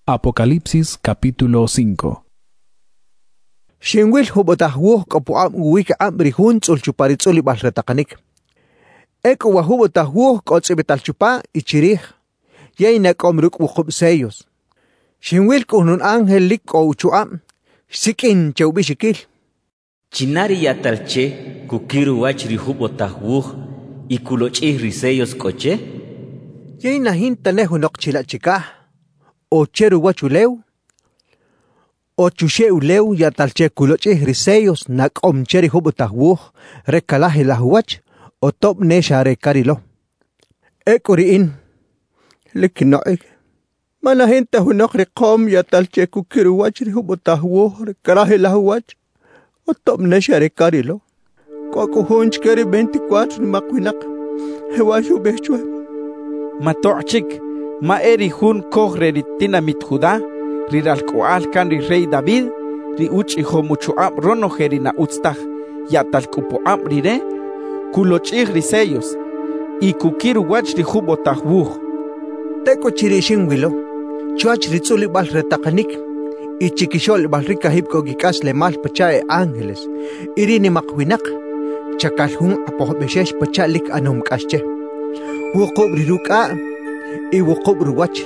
Apocalipsis capítulo 5. Shinwil hubotahwuh kopuam wika ambrihun tzulchupari tzuli balretakanik. Eko wahubotahwuh kotzibital chupa ichirih. Yainak omruk wukub sellos. Shinwil kunun ángel lik o uchuam. Sikin chaubishikil. Chinari yatalche kukiru wachri hubotahwuh y kulochih risellos coche. Yainahin tanehunok chilachikah. Ocheru wachuleu. Ochusheu leu yatalche kulochih risellos nak omcheri hubotahwuh rekalahi lahuach o top nesha rekarilo. Ekoriin. Likinoik. Manahin tahunok rekom yatalche kukiru wachri hubotahwuh rekalahi lahuach o top nesha rekarilo. Kokuhunch keri 24 ni makwinak. Hewashu bechwe. Matochik. Ma eri hun kohre ritina mit Judá, riralkoal kan rey David, ri uchi homuchuam rono herina utstah, yatalkupoam rire, kulochig risellos, y kukiru wach ri hubotahwuh. Teko chirishin wilo, chuach ritzuli bal retakanik, y chikishol bal rikahipko gikas le mal pachae ángeles, irini makwinak, chakalhun apohbeshesh pachalik anum kasche. Wukub riruka, y wukub ruwach.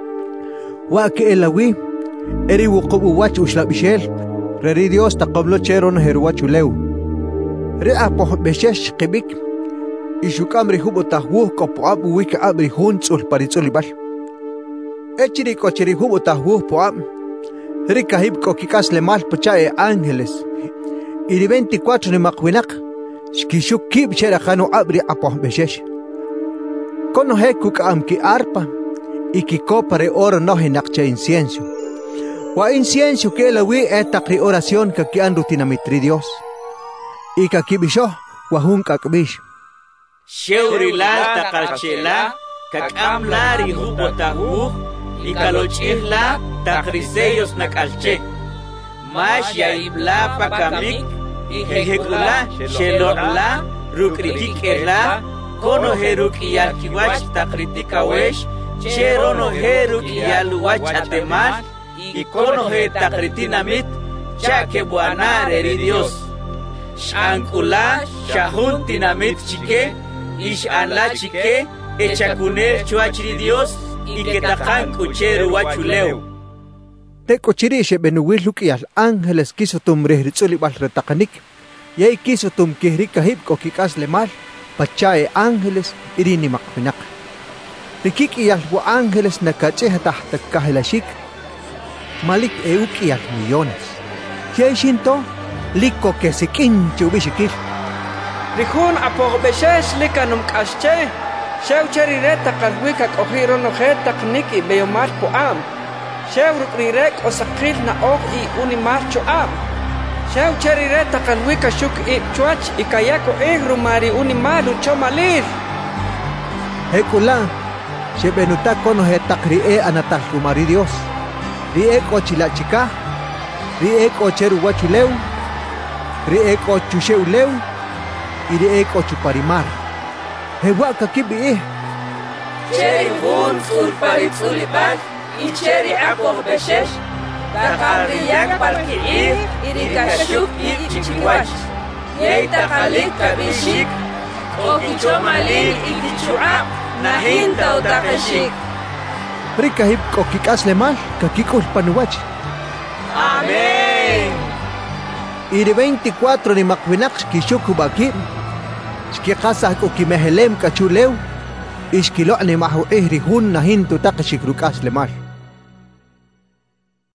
Wake elawi, eri wukub uwach ushlabishel, reri Dios taqoblo cheron heruachuleu. Re apoh beshesh qibik, y shukamri hubotahwuh kopoab wika abri huntzul paritzulibal. Echiri kochiri hubotahwuh poab, rikahib kokikas le mal pachae ángeles, y 24 ni makwinak, shkishuk kib sherakano abri apoh beshesh. Kono hekuk amki arpa y ki copa oro no hinakcha incienso. Wa incienso que lawi etakri oración ka ki anrutinamitri Dios. Y ka kibisho wa hun kakbish. Sheurilal takalchela kakamlari hubotahu y kalochihla takrisellos nakalche. Mash yaibla pakamik y hekula shelorla rukrikikela. Kono heruk iyalkiwach takritika wesh, cherono heruk iyaluwach atemal, y kono he takritinamit, chake buanar eri Dios. Shankula, shahuntinamit chike, ishanla chike, echakuner chuachri Dios, y que takan kucheru wachuleu. Teko chirishe benuwiluk iyal ángeles kiso tum rehritzuli bal retakanik, yay kiso tum kihrika hip kokikas le mal. Pachae ángeles irini makwinak. Rikik iyal wa ángeles nakacheha tahta kahilashik. Malik euk iyal millones. Yay shinto, liko que se kinche ubishikir. Rihun apogbeshesh likanum kasche. Shew cherireta kalwika kohiro no hetak niki beyomar poam. Shew rukrirek osakil na og I unimar choam. Shew cherireta kalwika shuk chuach ikayako rumari unimalu chomalir. Hekula, shebenuta kono hetakri anatal rumari Dios. Rie kochilachika, rie kocheru wachuleu, rie kochusheu y rie kochuparimar. Hewaka kibi Cheri hun sulparitzulibal y cheri apogbeshesh. Takariyak palkiir, irikashuk ichichiwach. Yei takalik kabishik, okichomalil ikichuap, nahinta utakashik. Rikahib kokikas lemal, kakikul panuwach. Amén. Y de 24 ni makwinak shkishukubaki, shkikasah kokimehelem kachuleu, ishkilo ni mahu hun nahinta utakashik rukas lemal.